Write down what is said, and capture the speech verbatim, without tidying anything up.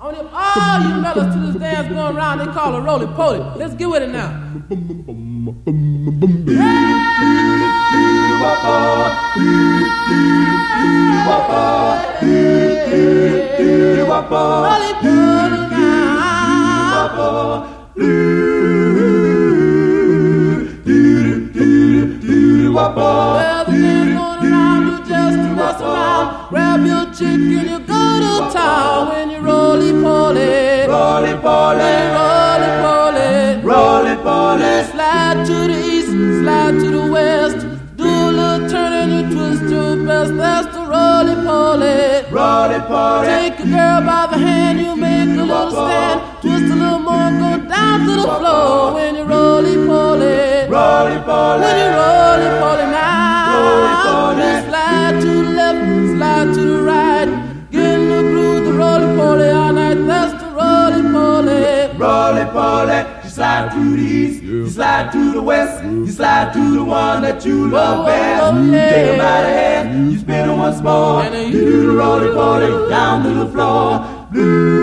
On them, all you fellas to this dance going around, they call it roly-poly. Let's get with it now. Well, the dance going around, you just mess around. Grab your chick and you go to town when you roly-poly. Roly-poly, roly-poly, roly-poly. Slide to the east, slide to the west. Do a little turn and you twist your best. That's the roly-poly. Roly-poly. Take a girl by the hand, you make a little stand. Twist a little more and go down to the floor when you roly-poly. Roly-poly. When you roly-poly now. Roly-poly. You slide to the left, slide to the right. Get in the groove, the roly-poly all night. That's the roly-poly. Roly-poly. You slide to the east, you slide to the west, you slide to the one that you love best. Oh, You yeah. take 'em by the hand, you spin 'em once more. And then You do the roly-poly down to the floor. Blue.